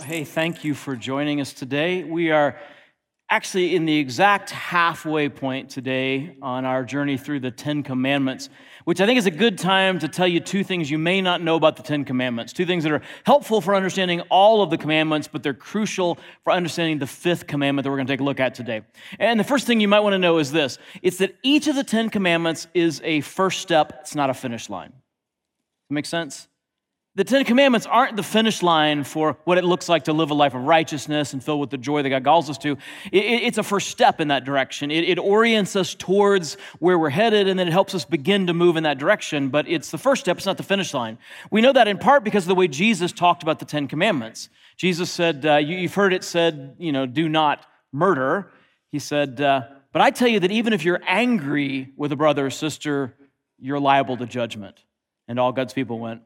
Hey, thank you for joining us today. We are actually in the exact halfway point today on our journey through the Ten Commandments, which I think is a good time to tell you two things you may not know about the Ten Commandments, two things that are helpful for understanding all of the commandments, but they're crucial for understanding the fifth commandment that we're going to take a look at today. And the first thing you might want to know is this. It's that each of the Ten Commandments is a first step. It's not a finish line. Make sense? The Ten Commandments aren't the finish line for what it looks like to live a life of righteousness and filled with the joy that God calls us to. It's a first step in that direction. It orients us towards where we're headed, and then it helps us begin to move in that direction. But it's the first step, it's not the finish line. We know that in part because of the way Jesus talked about the Ten Commandments. Jesus said, you've heard it said, do not murder. He said, but I tell you that even if you're angry with a brother or sister, you're liable to judgment. And all God's people went,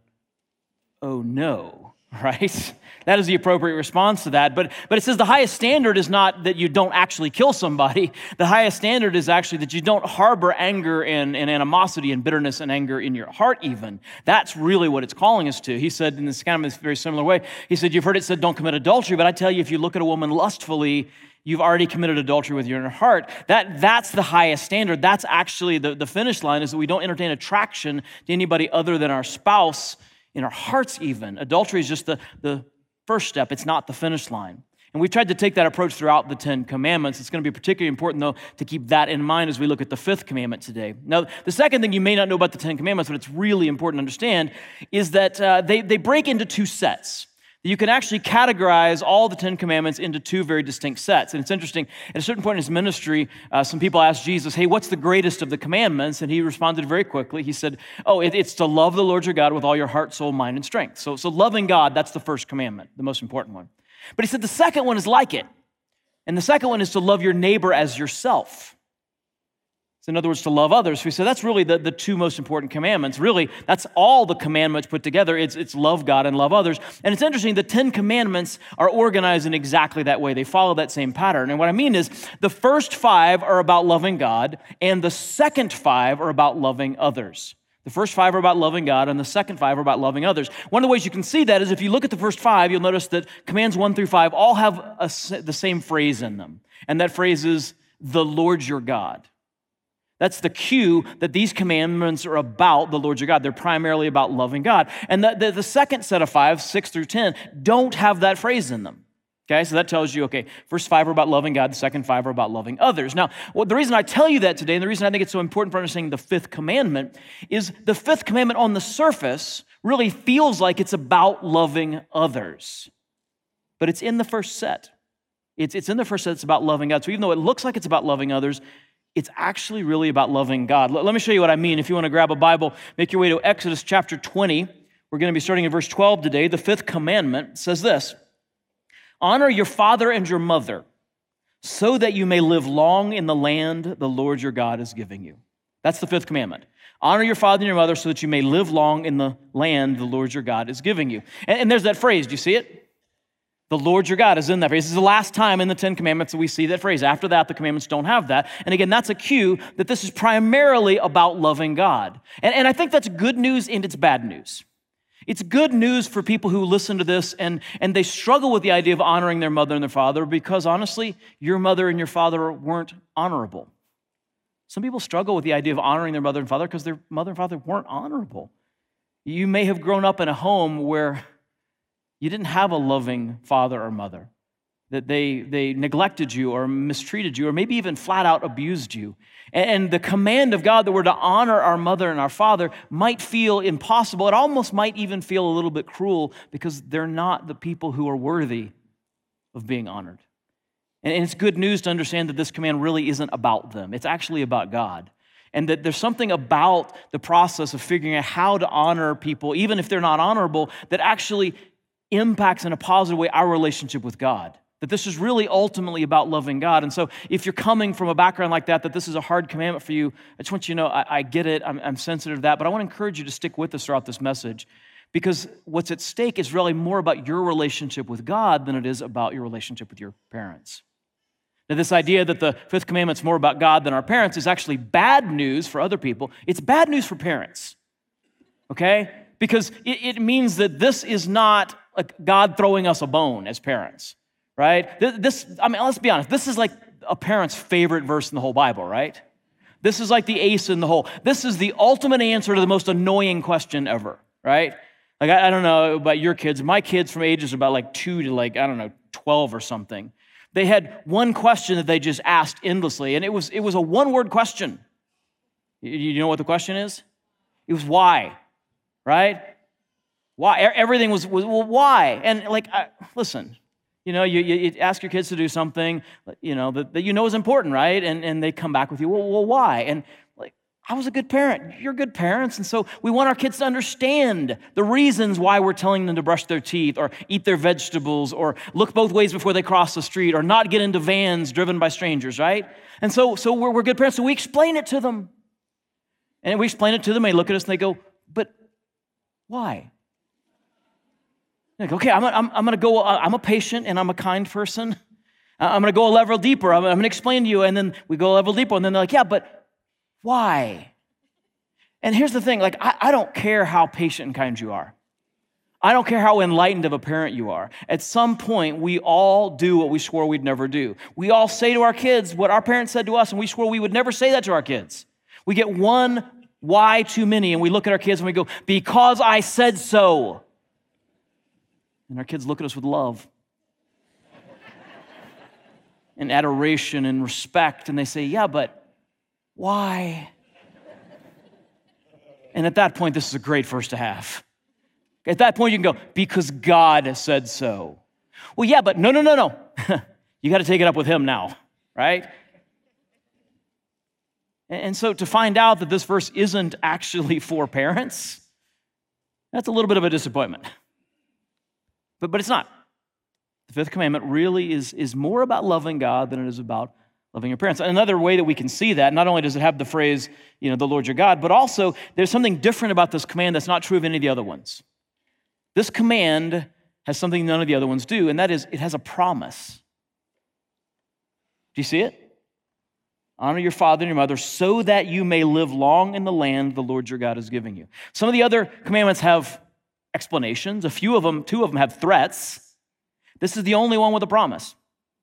oh no, right? That is the appropriate response to that. But it says the highest standard is not that you don't actually kill somebody. The highest standard is actually that you don't harbor anger and animosity and bitterness and anger in your heart even. That's really what it's calling us to. He said in this kind of very similar way, he said, you've heard it said don't commit adultery, but I tell you, if you look at a woman lustfully, you've already committed adultery with your heart. That's the highest standard. That's actually the finish line, is that we don't entertain attraction to anybody other than our spouse in our hearts even. Adultery is just the first step. It's not the finish line. And we've tried to take that approach throughout the Ten Commandments. It's going to be particularly important, though, to keep that in mind as we look at the fifth commandment today. Now, the second thing you may not know about the Ten Commandments, but it's really important to understand, is that they break into two sets. You can actually categorize all the Ten Commandments into two very distinct sets. And it's interesting, at a certain point in his ministry, some people asked Jesus, hey, what's the greatest of the commandments? And he responded very quickly. He said, it's to love the Lord your God with all your heart, soul, mind, and strength. So loving God, that's the first commandment, the most important one. But he said the second one is like it. And the second one is to love your neighbor as yourself. So in other words, to love others. We said that's really the two most important commandments. Really, that's all the commandments put together. It's love God and love others. And it's interesting, the 10 commandments are organized in exactly that way. They follow that same pattern. And what I mean is, the first 5 are about loving God, and the second 5 are about loving others. The first 5 are about loving God, and the second 5 are about loving others. One of the ways you can see that is if you look at the first 5, you'll notice that commands 1 through 5 all have the same phrase in them. And that phrase is, the Lord your God. That's the cue that these commandments are about the Lord your God. They're primarily about loving God. And the second set of 5, 6 through 10, don't have that phrase in them. Okay, so that tells you, first 5 are about loving God, the second 5 are about loving others. Now, the reason I tell you that today, and the reason I think it's so important for understanding the fifth commandment, is the fifth commandment on the surface really feels like it's about loving others. But it's in the first set. It's in the first set, it's about loving God. So even though it looks like it's about loving others, it's actually really about loving God. Let me show you what I mean. If you want to grab a Bible, make your way to Exodus chapter 20. We're going to be starting in verse 12 today. The fifth commandment says this: honor your father and your mother so that you may live long in the land the Lord your God is giving you. That's the fifth commandment. Honor your father and your mother so that you may live long in the land the Lord your God is giving you. And there's that phrase. Do you see it? The Lord your God is in that phrase. This is the last time in the 10 commandments that we see that phrase. After that, the commandments don't have that. And again, that's a cue that this is primarily about loving God. And I think that's good news and it's bad news. It's good news for people who listen to this and they struggle with the idea of honoring their mother and their father because honestly, your mother and your father weren't honorable. Some people struggle with the idea of honoring their mother and father because their mother and father weren't honorable. You may have grown up in a home where you didn't have a loving father or mother, that they neglected you or mistreated you or maybe even flat out abused you. And the command of God that we're to honor our mother and our father might feel impossible. It almost might even feel a little bit cruel because they're not the people who are worthy of being honored. And it's good news to understand that this command really isn't about them. It's actually about God. And that there's something about the process of figuring out how to honor people, even if they're not honorable, that actually impacts in a positive way our relationship with God. That this is really ultimately about loving God. And so if you're coming from a background like that this is a hard commandment for you, I just want you to know I get it, I'm sensitive to that, but I want to encourage you to stick with us throughout this message because what's at stake is really more about your relationship with God than it is about your relationship with your parents. Now, this idea that the fifth commandment's more about God than our parents is actually bad news for other people. It's bad news for parents, okay? Because it means that this is not like God throwing us a bone as parents, right? Let's be honest. This is like a parent's favorite verse in the whole Bible, right? This is like the ace in the hole. This is the ultimate answer to the most annoying question ever, right? Like, I don't know about your kids. My kids from ages about like 2 to 12 or something. They had one question that they just asked endlessly, and it was a one-word question. You know what the question is? It was why, right? Why? Everything was well, why? And listen, you ask your kids to do something, that is important, right? And they come back with you, well, why? And I was a good parent. You're good parents. And so we want our kids to understand the reasons why we're telling them to brush their teeth or eat their vegetables or look both ways before they cross the street or not get into vans driven by strangers, right? And so we're good parents. So we explain it to them. And we explain it to them. They look at us and they go, but why? Like, okay, I'm going to go, I'm a patient and I'm a kind person. I'm going to go a level deeper. I'm going to explain to you. And then we go a level deeper. And then they're like, yeah, but why? And here's the thing, I don't care how patient and kind you are. I don't care how enlightened of a parent you are. At some point, we all do what we swore we'd never do. We all say to our kids what our parents said to us, and we swore we would never say that to our kids. We get one why too many, and we look at our kids and we go, because I said so. And our kids look at us with love and adoration and respect, and they say, yeah, but why? And at that point, this is a great verse to have. At that point, you can go, because God said so. Well, yeah, but no. You got to take it up with him now, right? And so to find out that this verse isn't actually for parents, that's a little bit of a disappointment. But it's not. The fifth commandment really is more about loving God than it is about loving your parents. Another way that we can see that, not only does it have the phrase, the Lord your God, but also there's something different about this command that's not true of any of the other ones. This command has something none of the other ones do, and that is it has a promise. Do you see it? Honor your father and your mother so that you may live long in the land the Lord your God is giving you. Some of the other commandments have explanations. Two of them have threats. This is the only one with a promise.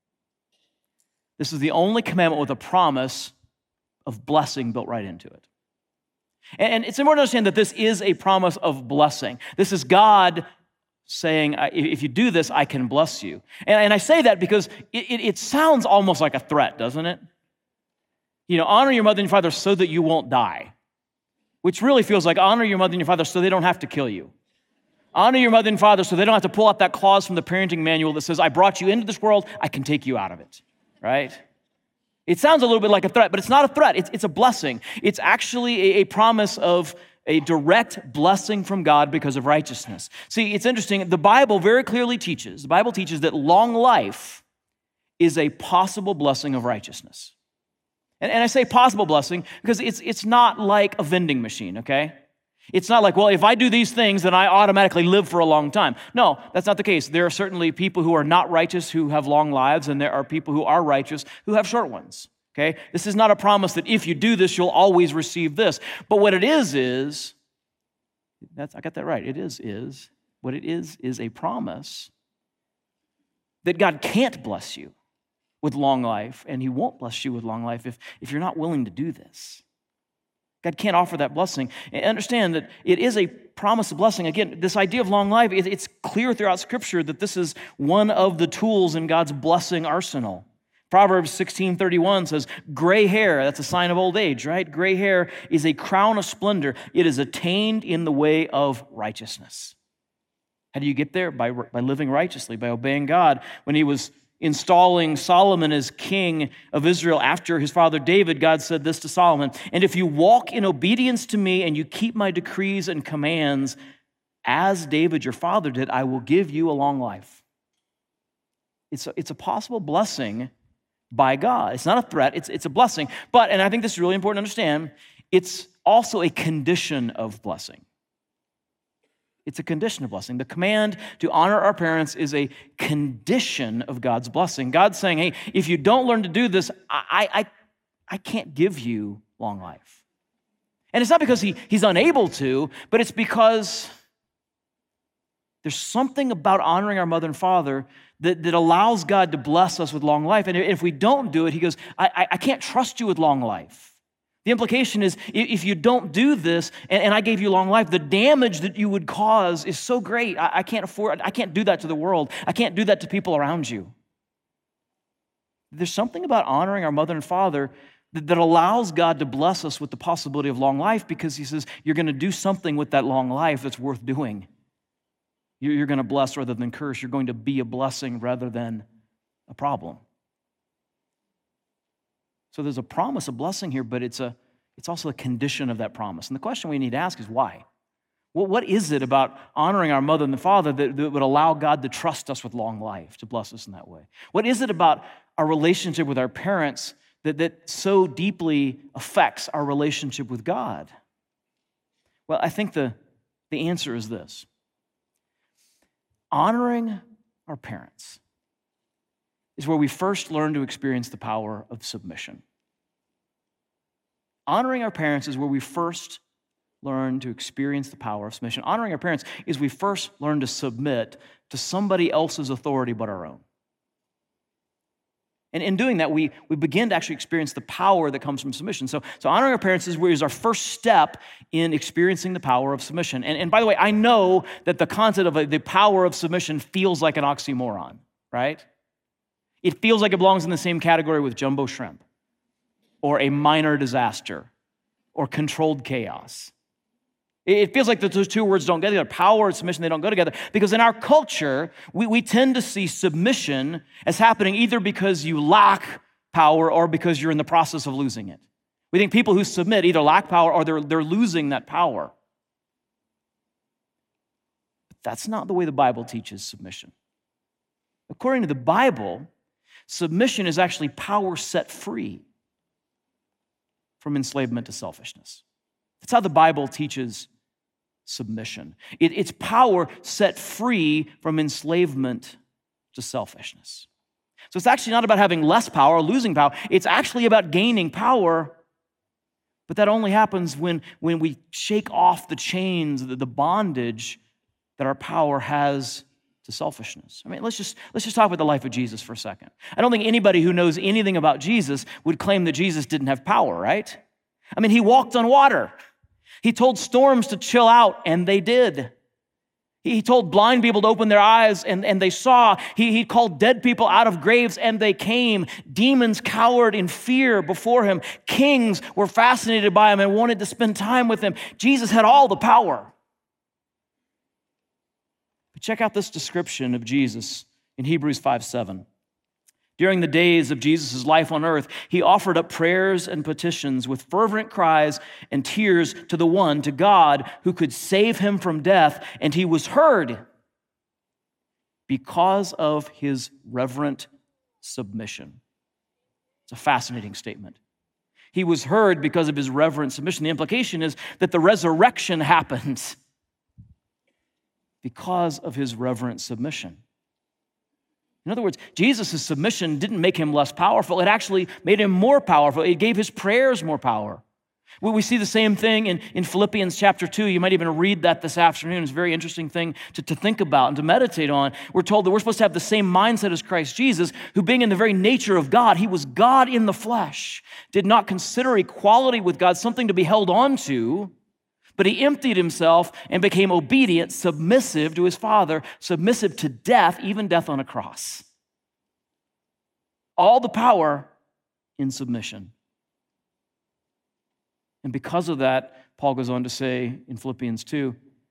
This is the only commandment with a promise of blessing built right into it. And it's important to understand that this is a promise of blessing. This is God saying, if you do this, I can bless you. And I say that because it sounds almost like a threat, doesn't it? Honor your mother and your father so that you won't die, which really feels like honor your mother and your father so they don't have to kill you. Honor your mother and father so they don't have to pull out that clause from the parenting manual that says, I brought you into this world, I can take you out of it. Right? It sounds a little bit like a threat, but it's not a threat. It's a blessing. It's actually a promise of a direct blessing from God because of righteousness. See, it's interesting. The Bible very clearly teaches, that long life is a possible blessing of righteousness. And I say possible blessing because it's not like a vending machine, okay? It's not like, well, if I do these things, then I automatically live for a long time. No, that's not the case. There are certainly people who are not righteous who have long lives, and there are people who are righteous who have short ones, okay? This is not a promise that if you do this, you'll always receive this. But what it is, I got that right. What it is a promise that God can't bless you with long life, and he won't bless you with long life if you're not willing to do this. God can't offer that blessing. And understand that it is a promise of blessing. Again, this idea of long life, it's clear throughout Scripture that this is one of the tools in God's blessing arsenal. Proverbs 16:31 says, gray hair, that's a sign of old age, right? Gray hair is a crown of splendor. It is attained in the way of righteousness. How do you get there? By living righteously, by obeying God. When he was installing Solomon as king of Israel after his father David, God said this to Solomon, and if you walk in obedience to me and you keep my decrees and commands, as David your father did, I will give you a long life. It's a possible blessing by God. It's not a threat, it's a blessing. But, and I think this is really important to understand, it's also a condition of blessing. It's a condition of blessing. The command to honor our parents is a condition of God's blessing. God's saying, hey, if you don't learn to do this, I can't give you long life. And it's not because he's unable to, but it's because There's something about honoring our mother and father that allows God to bless us with long life. And if we don't do it, he goes, I can't trust you with long life. The implication is if you don't do this and I gave you long life, the damage that you would cause is so great. I can't do that to the world. I can't do that to people around you. There's something about honoring our mother and father that allows God to bless us with the possibility of long life, because he says you're going to do something with that long life that's worth doing. You're going to bless rather than curse. You're going to be a blessing rather than a problem. So there's a promise, a blessing here, but it's also a condition of that promise. And the question we need to ask is why? Well, what is it about honoring our mother and the father that would allow God to trust us with long life, to bless us in that way? What is it about our relationship with our parents that so deeply affects our relationship with God? Well, I think the answer is this. Honoring our parents is where we first learn to experience the power of submission. Honoring our parents is where we first learn to experience the power of submission. Honoring our parents is we first learn to submit to somebody else's authority but our own. And in doing that, we begin to actually experience the power that comes from submission. So honoring our parents is our first step in experiencing the power of submission. And by the way, I know that the concept of the power of submission feels like an oxymoron, right? It feels like it belongs in the same category with jumbo shrimp or a minor disaster or controlled chaos. It feels like those two words don't go together. Power and submission, they don't go together. Because in our culture, we tend to see submission as happening either because you lack power or because you're in the process of losing it. We think people who submit either lack power or they're losing that power. But that's not the way the Bible teaches submission. According to the Bible, submission is actually power set free from enslavement to selfishness. That's how the Bible teaches submission. It's power set free from enslavement to selfishness. So it's actually not about having less power or losing power. It's actually about gaining power, but that only happens when we shake off the chains, the bondage that our power has to selfishness. I mean, let's just talk about the life of Jesus for a second. I don't think anybody who knows anything about Jesus would claim that Jesus didn't have power, right? I mean, he walked on water. He told storms to chill out, and they did. He told blind people to open their eyes, and they saw. He called dead people out of graves, and they came. Demons cowered in fear before him. Kings were fascinated by him and wanted to spend time with him. Jesus had all the power. But check out this description of Jesus in Hebrews 5:7. During the days of Jesus' life on earth, he offered up prayers and petitions with fervent cries and tears to God, who could save him from death, and he was heard because of his reverent submission. It's a fascinating statement. He was heard because of his reverent submission. The implication is that the resurrection happened because of his reverent submission. In other words, Jesus' submission didn't make him less powerful. It actually made him more powerful. It gave his prayers more power. We see the same thing in Philippians chapter 2. You might even read that this afternoon. It's a very interesting thing to think about and to meditate on. We're told that we're supposed to have the same mindset as Christ Jesus, who being in the very nature of God, he was God in the flesh, did not consider equality with God something to be held on to, but he emptied himself and became obedient, submissive to his Father, submissive to death, even death on a cross. All the power in submission. And because of that, Paul goes on to say in Philippians 2,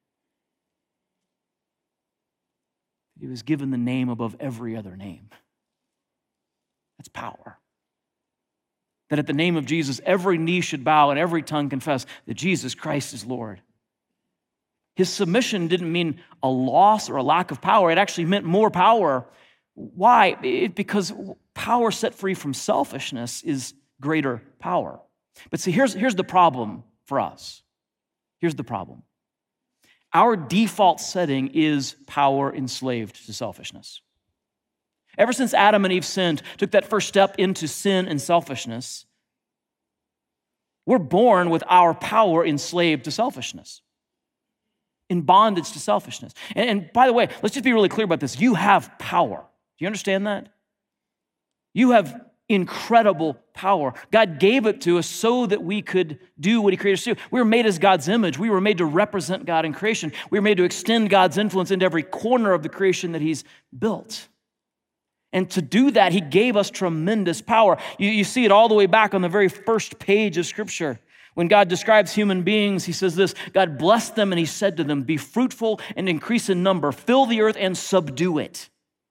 he was given the name above every other name. That's power. That at the name of Jesus, every knee should bow and every tongue confess that Jesus Christ is Lord. His submission didn't mean a loss or a lack of power. It actually meant more power. Why? Because power set free from selfishness is greater power. But see, here's the problem for us. Here's the problem. Our default setting is power enslaved to selfishness. Ever since Adam and Eve sinned, took that first step into sin and selfishness, we're born with our power enslaved to selfishness. in bondage to selfishness. And by the way, let's just be really clear about this. You have power. Do you understand that? You have incredible power. God gave it to us so that we could do what he created us to do. We were made as God's image. We were made to represent God in creation. We were made to extend God's influence into every corner of the creation that he's built. And to do that, he gave us tremendous power. You see it all the way back on the very first page of Scripture. When God describes human beings, he says this, God blessed them and he said to them, be fruitful and increase in number, fill the earth and subdue it.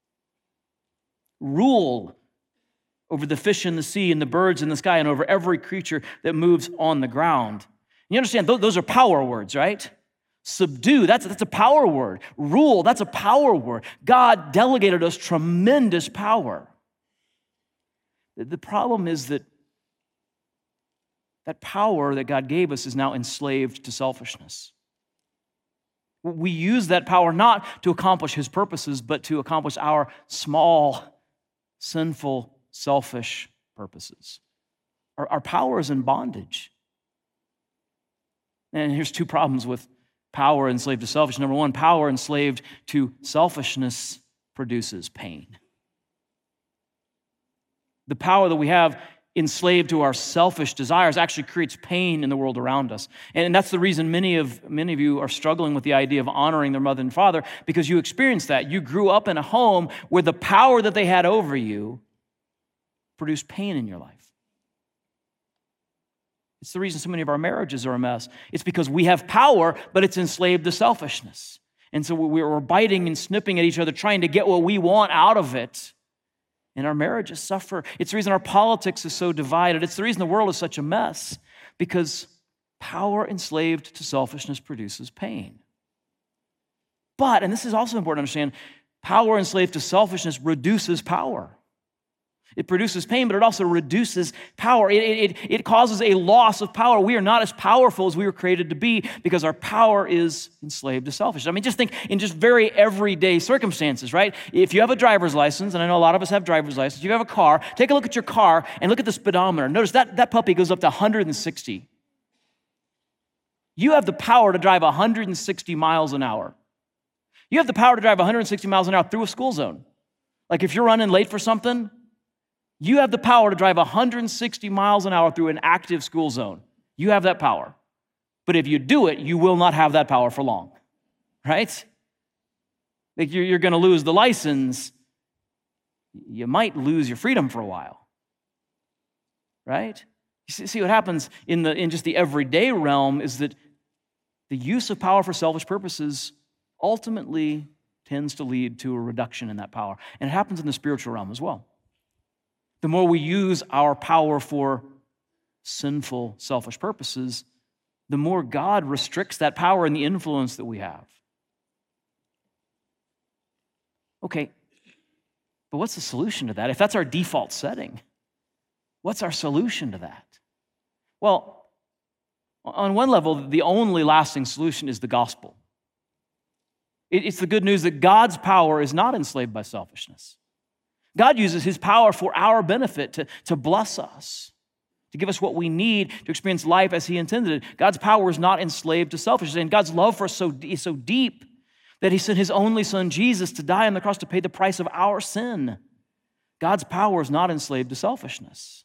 Rule over the fish in the sea and the birds in the sky and over every creature that moves on the ground. You understand, those are power words, right? Subdue, that's a power word. Rule, that's a power word. God delegated us tremendous power. The problem is that power that God gave us is now enslaved to selfishness. We use that power not to accomplish his purposes, but to accomplish our small, sinful, selfish purposes. Our power is in bondage. And here's two problems with power enslaved to selfishness. Number one, power enslaved to selfishness produces pain. The power that we have enslaved to our selfish desires actually creates pain in the world around us. And that's the reason many of you are struggling with the idea of honoring their mother and father, because you experienced that. You grew up in a home where the power that they had over you produced pain in your life. It's the reason so many of our marriages are a mess. It's because we have power, but it's enslaved to selfishness. And so we're biting and snipping at each other, trying to get what we want out of it. And our marriages suffer. It's the reason our politics is so divided. It's the reason the world is such a mess, because power enslaved to selfishness produces pain. But, and this is also important to understand, power enslaved to selfishness reduces power. It produces pain, but it also reduces power. It causes a loss of power. We are not as powerful as we were created to be because our power is enslaved to selfishness. I mean, just think in just very everyday circumstances, right? If you have a driver's license, and I know a lot of us have driver's licenses, you have a car, take a look at your car and look at the speedometer. Notice that puppy goes up to 160. You have the power to drive 160 miles an hour. You have the power to drive 160 miles an hour through a school zone. Like if you're running late for something, you have the power to drive 160 miles an hour through an active school zone. You have that power. But if you do it, you will not have that power for long, right? Like you're going to lose the license. You might lose your freedom for a while, right? You see what happens in just the everyday realm is that the use of power for selfish purposes ultimately tends to lead to a reduction in that power. And it happens in the spiritual realm as well. The more we use our power for sinful, selfish purposes, the more God restricts that power and the influence that we have. Okay, but what's the solution to that? If that's our default setting, what's our solution to that? Well, on one level, the only lasting solution is the gospel. It's the good news that God's power is not enslaved by selfishness. God uses his power for our benefit to bless us, to give us what we need to experience life as he intended it. God's power is not enslaved to selfishness, and God's love for us is so deep that he sent his only son, Jesus, to die on the cross to pay the price of our sin. God's power is not enslaved to selfishness.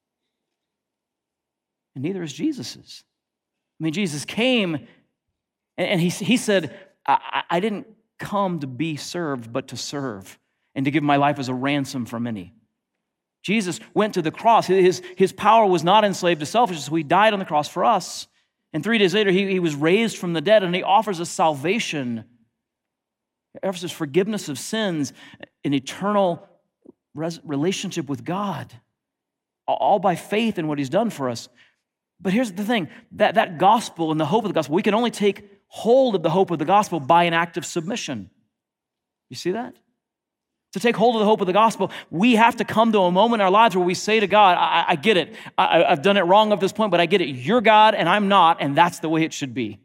And neither is Jesus's. I mean, Jesus came and he said, I didn't come to be served, but to serve, and to give my life as a ransom for many. Jesus went to the cross. His power was not enslaved to selfishness, so he died on the cross for us. And 3 days later, he was raised from the dead, and he offers us salvation. He offers us forgiveness of sins, an eternal relationship with God, all by faith in what he's done for us. But here's the thing, that gospel and the hope of the gospel, we can only take hold of the hope of the gospel by an act of submission. You see that? To take hold of the hope of the gospel, we have to come to a moment in our lives where we say to God, I get it. I've done it wrong up this point, but I get it. You're God and I'm not, and that's the way it should be.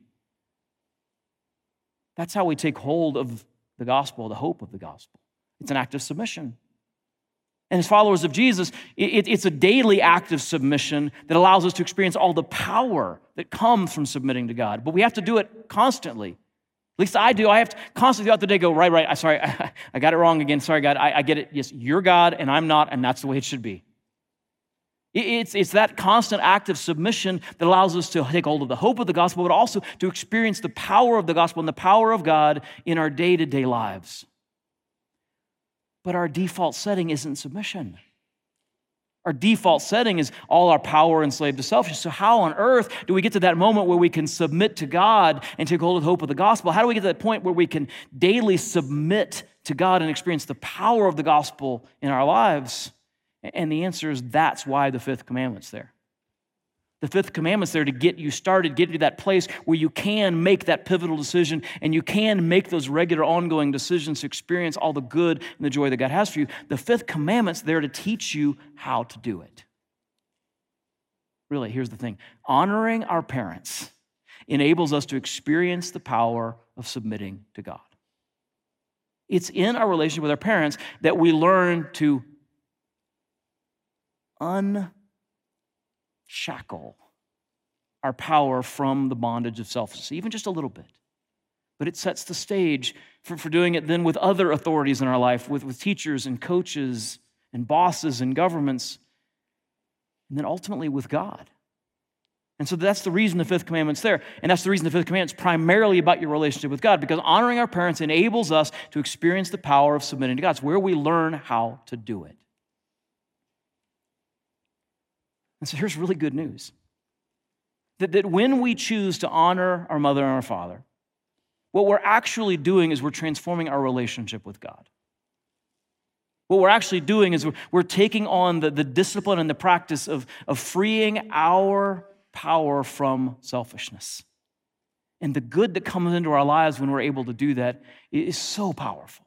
That's how we take hold of the gospel, the hope of the gospel. It's an act of submission. And as followers of Jesus, it's a daily act of submission that allows us to experience all the power that comes from submitting to God. But we have to do it constantly. At least I do. I have to constantly throughout the day go, right, sorry, I got it wrong again. Sorry, God, I get it. Yes, you're God and I'm not, and that's the way it should be. It's that constant act of submission that allows us to take hold of the hope of the gospel, but also to experience the power of the gospel and the power of God in our day-to-day lives. But our default setting isn't submission. Our default setting is all our power enslaved to selfishness. So how on earth do we get to that moment where we can submit to God and take hold of the hope of the gospel? How do we get to that point where we can daily submit to God and experience the power of the gospel in our lives? And the answer is that's why the fifth commandment's there. The fifth commandment's there to get you started, get you to that place where you can make that pivotal decision and you can make those regular ongoing decisions to experience all the good and the joy that God has for you. The fifth commandment's there to teach you how to do it. Really, here's the thing. Honoring our parents enables us to experience the power of submitting to God. It's in our relationship with our parents that we learn to unshackle our power from the bondage of selfishness, even just a little bit. But it sets the stage for doing it then with other authorities in our life, with teachers and coaches and bosses and governments, and then ultimately with God. And so that's the reason the fifth commandment's there. And that's the reason the fifth commandment's primarily about your relationship with God, because honoring our parents enables us to experience the power of submitting to God. It's where we learn how to do it. And so here's really good news. That when we choose to honor our mother and our father, what we're actually doing is we're transforming our relationship with God. What we're actually doing is we're taking on the discipline and the practice of freeing our power from selfishness. And the good that comes into our lives when we're able to do that is so powerful.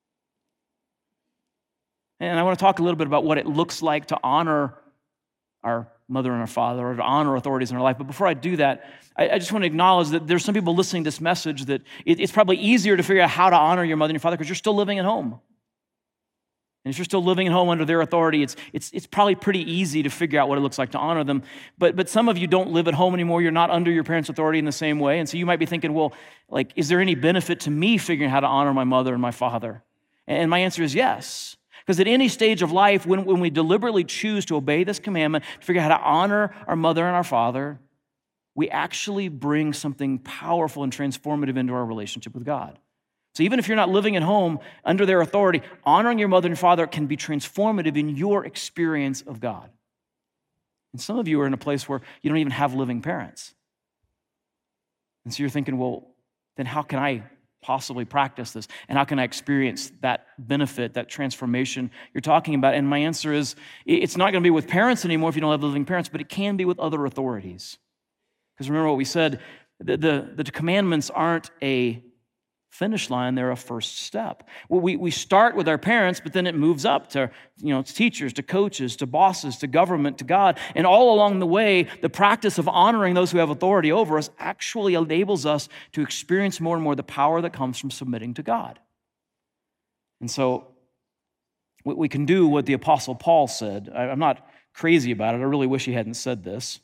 And I want to talk a little bit about what it looks like to honor our mother and our father, or to honor authorities in our life. But before I do that, I just want to acknowledge that there's some people listening to this message that it's probably easier to figure out how to honor your mother and your father because you're still living at home. And if you're still living at home under their authority, it's probably pretty easy to figure out what it looks like to honor them. But some of you don't live at home anymore. You're not under your parents' authority in the same way. And so you might be thinking, well, like, is there any benefit to me figuring out how to honor my mother and my father? And my answer is yes. Because at any stage of life, when we deliberately choose to obey this commandment, to figure out how to honor our mother and our father, we actually bring something powerful and transformative into our relationship with God. So even if you're not living at home under their authority, honoring your mother and father can be transformative in your experience of God. And some of you are in a place where you don't even have living parents. And so you're thinking, well, then how can I possibly practice this? And how can I experience that benefit, that transformation you're talking about? And my answer is, it's not going to be with parents anymore if you don't have living parents, but it can be with other authorities. Because remember what we said, the commandments aren't a finish line, they're a first step. Well, we start with our parents, but then it moves up to teachers, to coaches, to bosses, to government, to God. And all along the way, the practice of honoring those who have authority over us actually enables us to experience more and more the power that comes from submitting to God. And so we can do what the Apostle Paul said. I'm not crazy about it. I really wish he hadn't said this.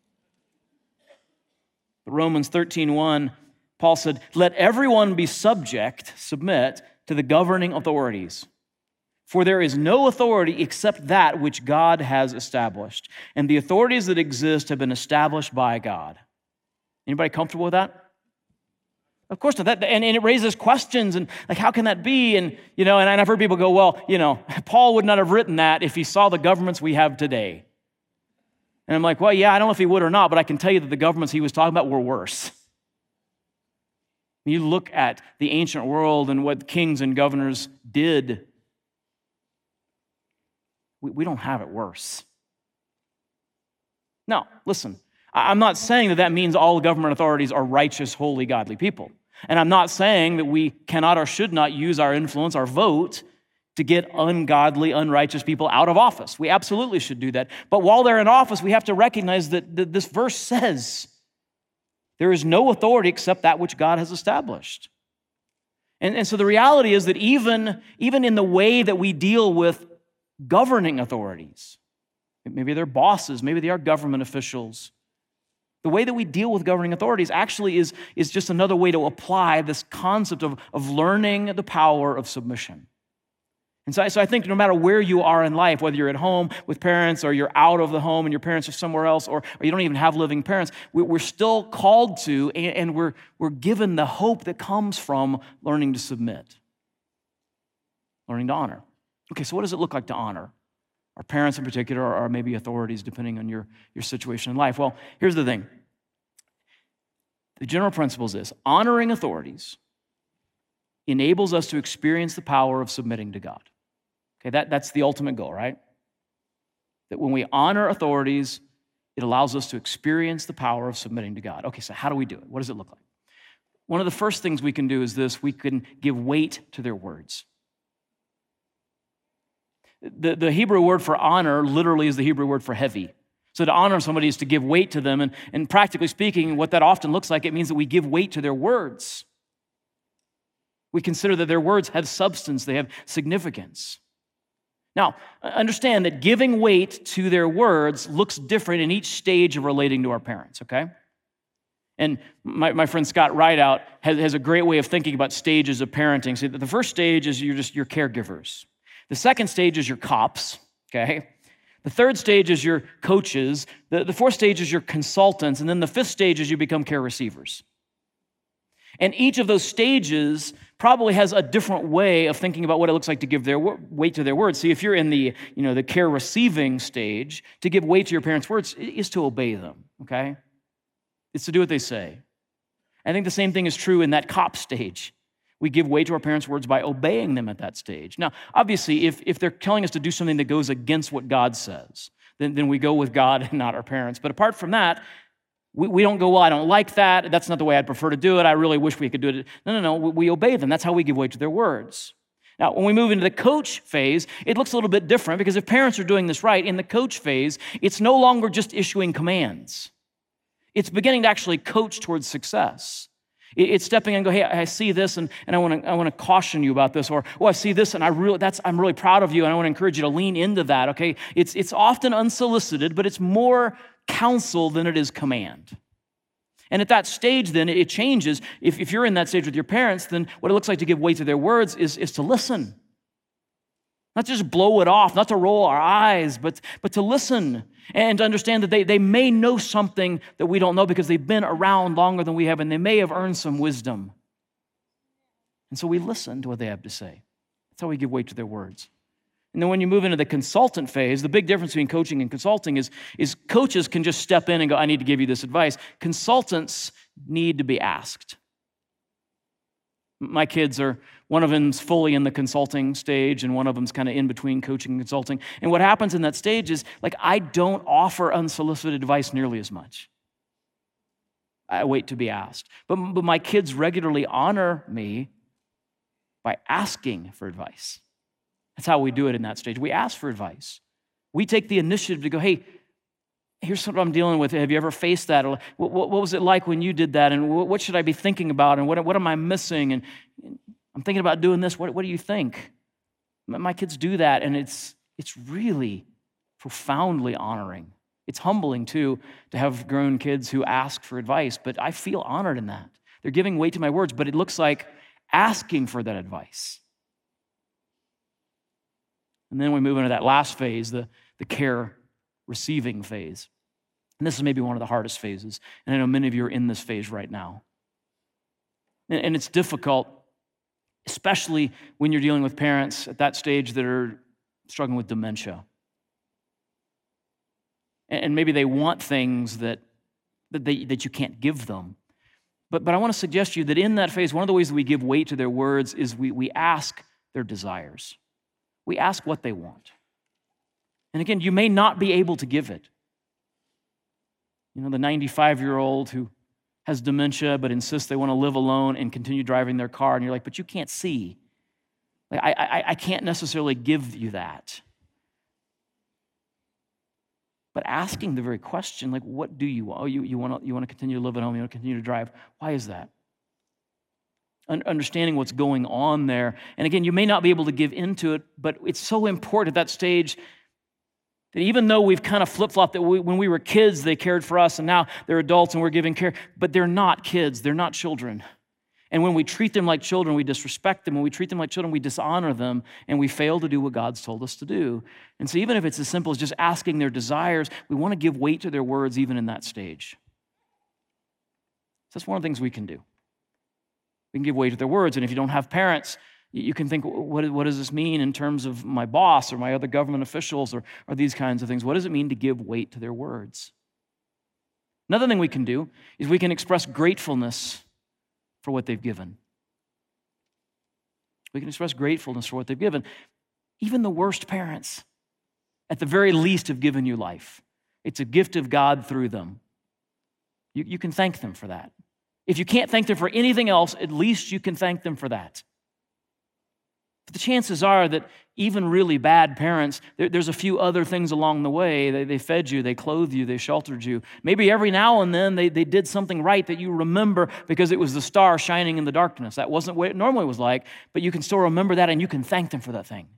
But Romans 13:1, Paul said, "Let everyone be submit to the governing authorities. For there is no authority except that which God has established. And the authorities that exist have been established by God." Anybody comfortable with that? Of course not. And it raises questions, and like, how can that be? And I've heard people go, well, Paul would not have written that if he saw the governments we have today. And I'm like, well, yeah, I don't know if he would or not, but I can tell you that the governments he was talking about were worse. You look at the ancient world and what kings and governors did, we don't have it worse. Now, listen, I'm not saying that means all government authorities are righteous, holy, godly people. And I'm not saying that we cannot or should not use our influence, our vote, to get ungodly, unrighteous people out of office. We absolutely should do that. But while they're in office, we have to recognize that this verse says there is no authority except that which God has established. And so the reality is that even in the way that we deal with governing authorities, maybe they're bosses, maybe they are government officials, The way that we deal with governing authorities actually is just another way to apply this concept of learning the power of submission. And so I think no matter where you are in life, whether you're at home with parents or you're out of the home and your parents are somewhere else or you don't even have living parents, we're still called to and we're given the hope that comes from learning to submit, learning to honor. Okay, so what does it look like to honor? Our parents in particular, or maybe authorities, depending on your situation in life. Well, here's the thing. The general principle is this: honoring authorities enables us to experience the power of submitting to God. Okay, that's the ultimate goal, right? That when we honor authorities, it allows us to experience the power of submitting to God. Okay, so how do we do it? What does it look like? One of the first things we can do is this: we can give weight to their words. The Hebrew word for honor literally is the Hebrew word for heavy. So to honor somebody is to give weight to them, and practically speaking, what that often looks like, it means that we give weight to their words. We consider that their words have substance, they have significance. Now, understand that giving weight to their words looks different in each stage of relating to our parents, okay? And my friend Scott Rideout has a great way of thinking about stages of parenting. So the first stage is your caregivers. The second stage is your cops, okay? The third stage is your coaches. The fourth stage is your consultants. And then the fifth stage is you become care receivers. And each of those stages probably has a different way of thinking about what it looks like to give their weight to their words. See, if you're in the care receiving stage, to give weight to your parents' words is to obey them, okay? It's to do what they say. I think the same thing is true in that cop stage. We give weight to our parents' words by obeying them at that stage. Now, obviously, if they're telling us to do something that goes against what God says, then we go with God and not our parents. But apart from that, we don't go, well, I don't like that. That's not the way I'd prefer to do it. I really wish we could do it. No. We obey them. That's how we give weight to their words. Now, when we move into the coach phase, it looks a little bit different because if parents are doing this right, in the coach phase, it's no longer just issuing commands. It's beginning to actually coach towards success. It's stepping in and go, hey, I see this, and I want to caution you about this, or I see this, and I'm really proud of you, and I want to encourage you to lean into that. Okay, it's often unsolicited, but it's more counsel than it is command. And at that stage, then it changes. If you're in that stage with your parents, then what it looks like to give weight to their words is to listen, not just blow it off, not to roll our eyes, but to listen and to understand that they may know something that we don't know because they've been around longer than we have, and they may have earned some wisdom. And so we listen to what they have to say. That's how we give weight to their words. And then when you move into the consultant phase, the big difference between coaching and consulting is coaches can just step in and go, I need to give you this advice. Consultants need to be asked. My kids one of them's fully in the consulting stage, and one of them's kind of in between coaching and consulting. And what happens in that stage is, I don't offer unsolicited advice nearly as much. I wait to be asked. But my kids regularly honor me by asking for advice. That's how we do it in that stage. We ask for advice. We take the initiative to go, hey, here's what I'm dealing with. Have you ever faced that? What was it like when you did that? And what should I be thinking about? And what am I missing? And I'm thinking about doing this. What do you think? My kids do that, and it's really profoundly honoring. It's humbling, too, to have grown kids who ask for advice, but I feel honored in that. They're giving weight to my words, but it looks like asking for that advice. And then we move into that last phase, the care receiving phase. And this is maybe one of the hardest phases. And I know many of you are in this phase right now. And it's difficult, especially when you're dealing with parents at that stage that are struggling with dementia. And maybe they want things that you can't give them. But I want to suggest to you that in that phase, one of the ways that we give weight to their words is we ask their desires. We ask what they want. And again, you may not be able to give it. The 95-year-old who has dementia but insists they want to live alone and continue driving their car, and you're like, but you can't see. I can't necessarily give you that. But asking the very question, what do you want? Oh, you want to continue to live at home, you want to continue to drive. Why is that? Understanding what's going on there. And again, you may not be able to give into it, but it's so important at that stage That even though we've kind of flip-flopped that when we were kids, they cared for us, and now they're adults and we're giving care, but they're not kids, they're not children. And when we treat them like children, we disrespect them. When we treat them like children, we dishonor them, and we fail to do what God's told us to do. And so even if it's as simple as just asking their desires, we want to give weight to their words even in that stage. So that's one of the things we can do. We can give weight to their words, and if you don't have parents, you can think, what does this mean in terms of my boss or my other government officials or these kinds of things? What does it mean to give weight to their words? Another thing we can do is we can express gratefulness for what they've given. We can express gratefulness for what they've given. Even the worst parents, at the very least, have given you life. It's a gift of God through them. You can thank them for that. If you can't thank them for anything else, at least you can thank them for that. But the chances are that even really bad parents, there's a few other things along the way. They fed you, they clothed you, they sheltered you. Maybe every now and then they did something right that you remember because it was the star shining in the darkness. That wasn't what it normally was like, but you can still remember that and you can thank them for that thing.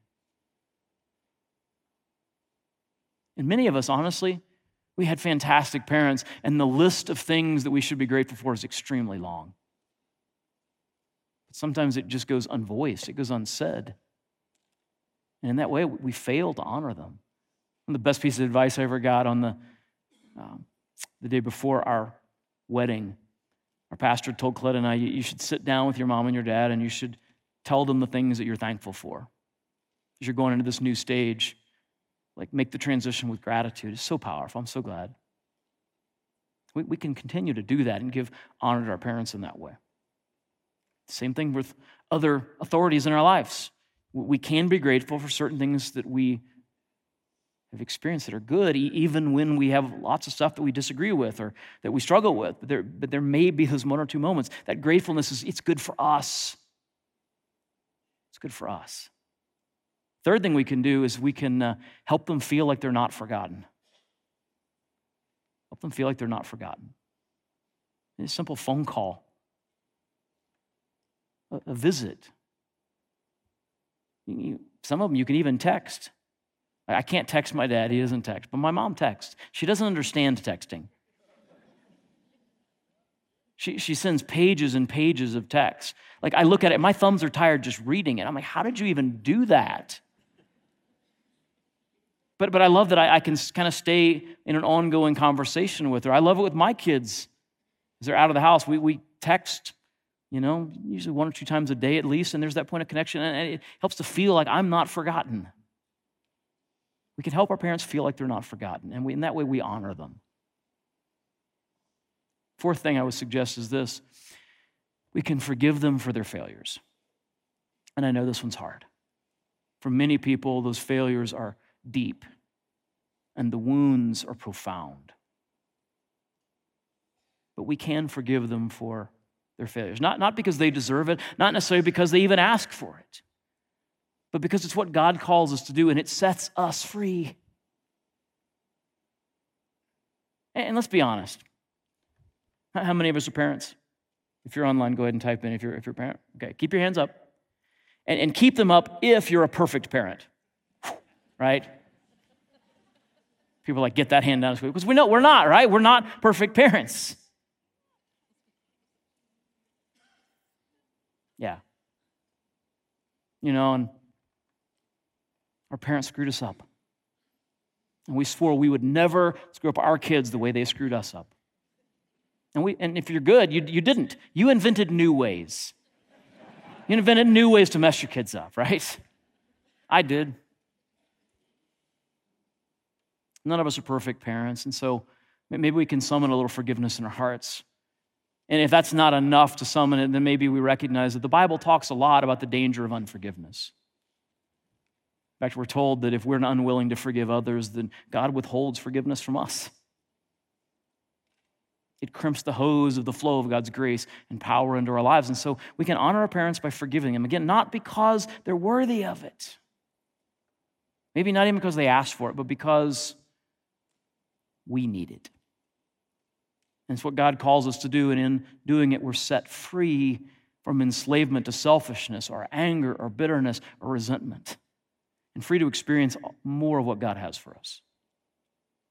And many of us, honestly, we had fantastic parents, and the list of things that we should be grateful for is extremely long. Sometimes it just goes unvoiced, it goes unsaid. And in that way, we fail to honor them. One of the best pieces of advice I ever got on the day before our wedding, our pastor told Colette and I, you should sit down with your mom and your dad and you should tell them the things that you're thankful for. As you're going into this new stage, like make the transition with gratitude. It's so powerful. I'm so glad. We can continue to do that and give honor to our parents in that way. Same thing with other authorities in our lives. We can be grateful for certain things that we have experienced that are good, even when we have lots of stuff that we disagree with or that we struggle with. But there may be those one or two moments. That gratefulness it's good for us. It's good for us. Third thing we can do is we can help them feel like they're not forgotten. Help them feel like they're not forgotten. A simple phone call. A visit. Some of them you can even text. I can't text my dad, he doesn't text, but my mom texts. She doesn't understand texting. She sends pages and pages of text. Like I look at it, my thumbs are tired just reading it. I'm like, how did you even do that? But I love that I can kind of stay in an ongoing conversation with her. I love it with my kids. As they're out of the house, we text, usually 1 or 2 times a day at least, and there's that point of connection, and it helps to feel like I'm not forgotten. We can help our parents feel like they're not forgotten, and in that way we honor them. Fourth thing I would suggest is this. We can forgive them for their failures. And I know this one's hard. For many people, those failures are deep, and the wounds are profound. But we can forgive them for their failures. Not because they deserve it, not necessarily because they even ask for it, but because it's what God calls us to do, and it sets us free. And let's be honest. How many of us are parents? If you're online, go ahead and type in if you're a parent. Okay, keep your hands up. And keep them up if you're a perfect parent. Right? People are like, get that hand down. Because we know we're not, right? We're not perfect parents. Yeah. And our parents screwed us up. And we swore we would never screw up our kids the way they screwed us up. And if you're good, you didn't. You invented new ways. You invented new ways to mess your kids up, right? I did. None of us are perfect parents, and so maybe we can summon a little forgiveness in our hearts. And if that's not enough to summon it, then maybe we recognize that the Bible talks a lot about the danger of unforgiveness. In fact, we're told that if we're unwilling to forgive others, then God withholds forgiveness from us. It crimps the hose of the flow of God's grace and power into our lives. And so we can honor our parents by forgiving them. Again, not because they're worthy of it. Maybe not even because they asked for it, but because we need it. And it's what God calls us to do, and in doing it, we're set free from enslavement to selfishness or anger or bitterness or resentment, and free to experience more of what God has for us.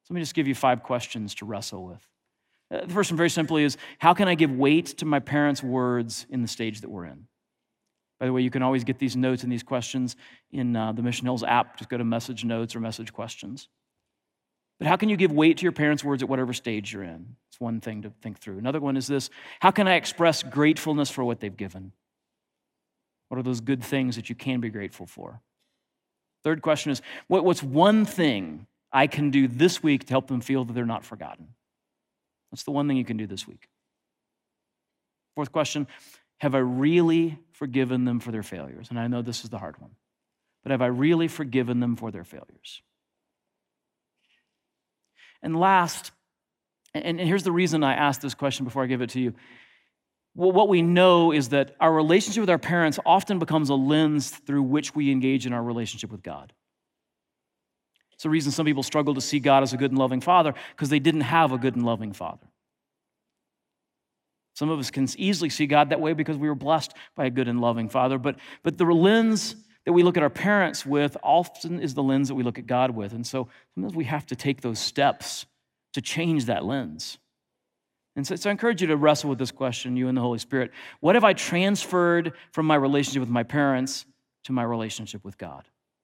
let me just give you 5 questions to wrestle with. The first one, very simply, is how can I give weight to my parents' words in the stage that we're in? By the way, you can always get these notes and these questions in the Mission Hills app. Just go to message notes or message questions. But how can you give weight to your parents' words at whatever stage you're in? It's one thing to think through. Another one is this: how can I express gratefulness for what they've given? What are those good things that you can be grateful for? Third question is, what's one thing I can do this week to help them feel that they're not forgotten? What's the one thing you can do this week? Fourth question, have I really forgiven them for their failures? And I know this is the hard one, but have I really forgiven them for their failures? And last, and here's the reason I asked this question before I give it to you. Well, what we know is that our relationship with our parents often becomes a lens through which we engage in our relationship with God. It's the reason some people struggle to see God as a good and loving father, because they didn't have a good and loving father. Some of us can easily see God that way because we were blessed by a good and loving father, but the lens that we look at our parents with often is the lens that we look at God with. And so sometimes we have to take those steps to change that lens. And so I encourage you to wrestle with this question, you and the Holy Spirit. What have I transferred from my relationship with my parents to my relationship with God?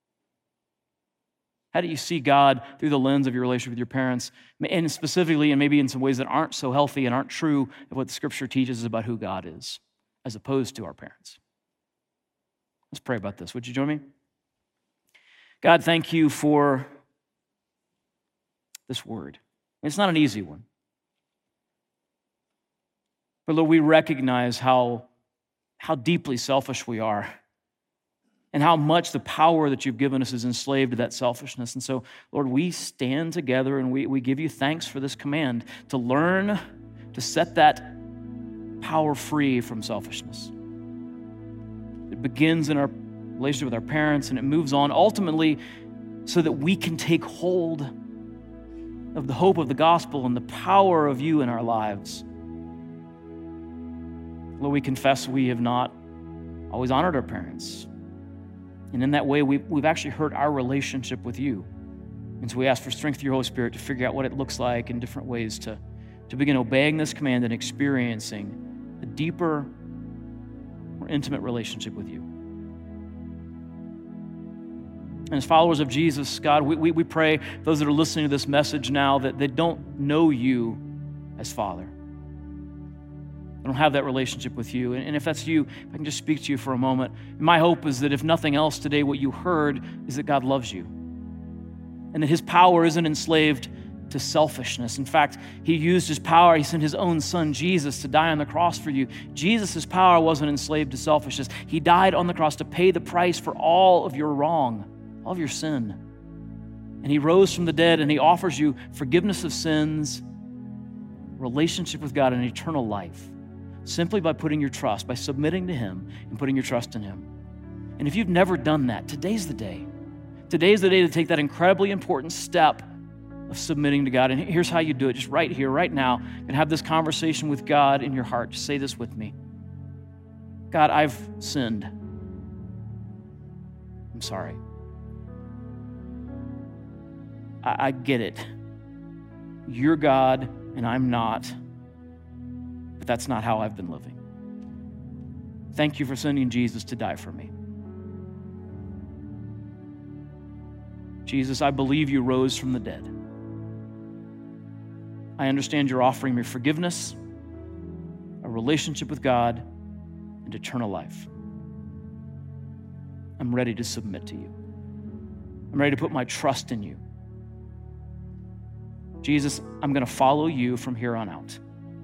How do you see God through the lens of your relationship with your parents? And specifically, and maybe in some ways that aren't so healthy and aren't true of what the Scripture teaches about who God is, as opposed to our parents. Let's pray about this. Would you join me? God, thank you for this word. It's not an easy one. But Lord, we recognize how deeply selfish we are and how much the power that you've given us is enslaved to that selfishness. And so, Lord, we stand together and we give you thanks for this command to learn to set that power free from selfishness. It begins in our relationship with our parents and it moves on ultimately so that we can take hold of the hope of the gospel and the power of you in our lives. Lord, we confess we have not always honored our parents. And in that way, we've actually hurt our relationship with you. And so we ask for strength through your Holy Spirit to figure out what it looks like in different ways to begin obeying this command and experiencing a deeper, more intimate relationship with you. And as followers of Jesus, God, we pray those that are listening to this message now that they don't know you as Father. I don't have that relationship with you. And if that's you, if I can just speak to you for a moment. My hope is that if nothing else today, what you heard is that God loves you and that his power isn't enslaved to selfishness. In fact, he used his power. He sent his own son, Jesus, to die on the cross for you. Jesus' power wasn't enslaved to selfishness. He died on the cross to pay the price for all of your wrong, all of your sin. And he rose from the dead and he offers you forgiveness of sins, relationship with God, and eternal life. Simply by putting your trust, by submitting to him and putting your trust in him. And if you've never done that, today's the day. Today's the day to take that incredibly important step of submitting to God. And here's how you do it, just right here, right now, and have this conversation with God in your heart. Just say this with me. God, I've sinned. I'm sorry. I get it. You're God and I'm not. But that's not how I've been living. Thank you for sending Jesus to die for me. Jesus, I believe you rose from the dead. I understand you're offering me forgiveness, a relationship with God, and eternal life. I'm ready to submit to you. I'm ready to put my trust in you. Jesus, I'm going to follow you from here on out.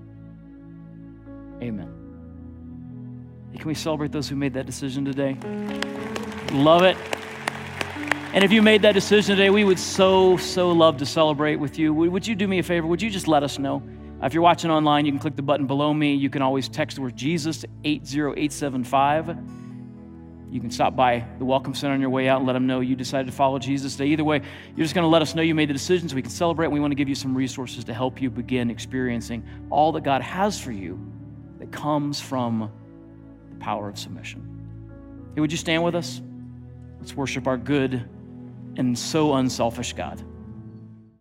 Amen. Can we celebrate those who made that decision today? Love it. And if you made that decision today, we would so love to celebrate with you. Would you do me a favor? Would you just let us know? If you're watching online, you can click the button below me. You can always text the word Jesus to 80875. You can stop by the Welcome Center on your way out and let them know you decided to follow Jesus today. Either way, you're just going to let us know you made the decision so we can celebrate. We want to give you some resources to help you begin experiencing all that God has for you that comes from the power of submission. Hey, would you stand with us? Let's worship our good and so unselfish God.